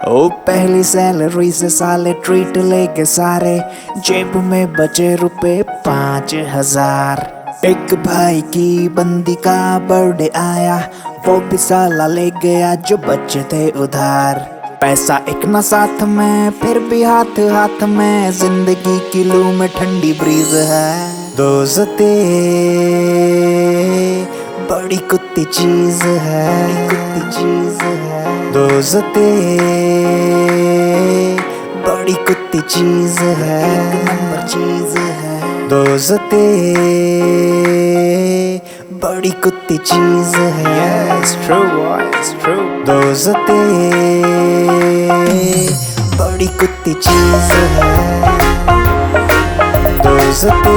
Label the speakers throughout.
Speaker 1: ओ पहली सैलरी से साले ट्रीट लेके सारे, जेब में बचे रुपए 5,000। एक भाई की बंदी का बर्थडे आया, वो भी साला ले गया जो बचे थे उधार। पैसा एक न साथ में फिर भी हाथ हाथ में, जिंदगी की लू में ठंडी ब्रीज है। दोस्ती बड़ी कुत्ती चीज है, कुत्ती चीज है। दोस्ती बड़ी कुत्ती चीज है, एक नंबर चीज है। दोस्ती बड़ी कुत्ती चीज है।
Speaker 2: It's true boy, it's true.
Speaker 1: दोस्ती बड़ी कुत्ती चीज है। दोस्ती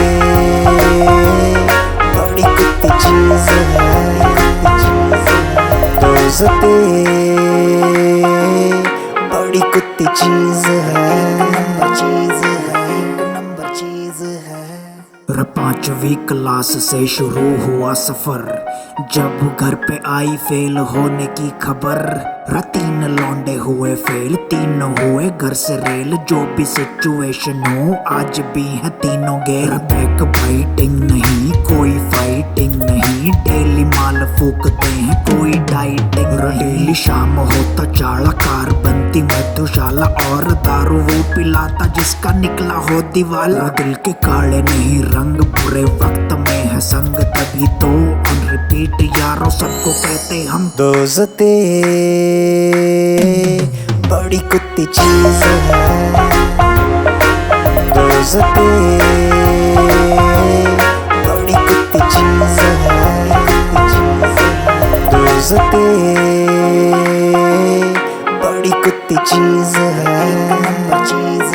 Speaker 1: बड़ी कुत्ती चीज है। दोस्ती बड़ी कुत्ती चीज है, नंबर चीज है, एक नंबर चीज है। 5वीं क्लास से शुरू हुआ सफर, जब घर पे आई फेल होने की खबर। 3 लौंडे हुए फेल, 3 हुए घर से रेल। जो भी सिचुएशन हो आज भी है तीनों गेर। बैक बाइटिंग नहीं, कोई फाइटिंग नहीं, डेली माल फूकते हैं, कोई डाइटिंग। डेली शाम होता चाड़ा, कार बनती मधुशाला, और दारू वो पिलाता जिसका निकला हो दीवाला। दिल के काले नहीं रंग, बुरे वक्त में है संग, तभी तो ऑन रिपीट यारों सबको कहते हम। दोस्ती बड़ी कुत्ती चीज है। दोस्ती बड़ी कुत्ती चीज है। दोस्ती बड़ी कुत्ती चीज है, नंबर चीज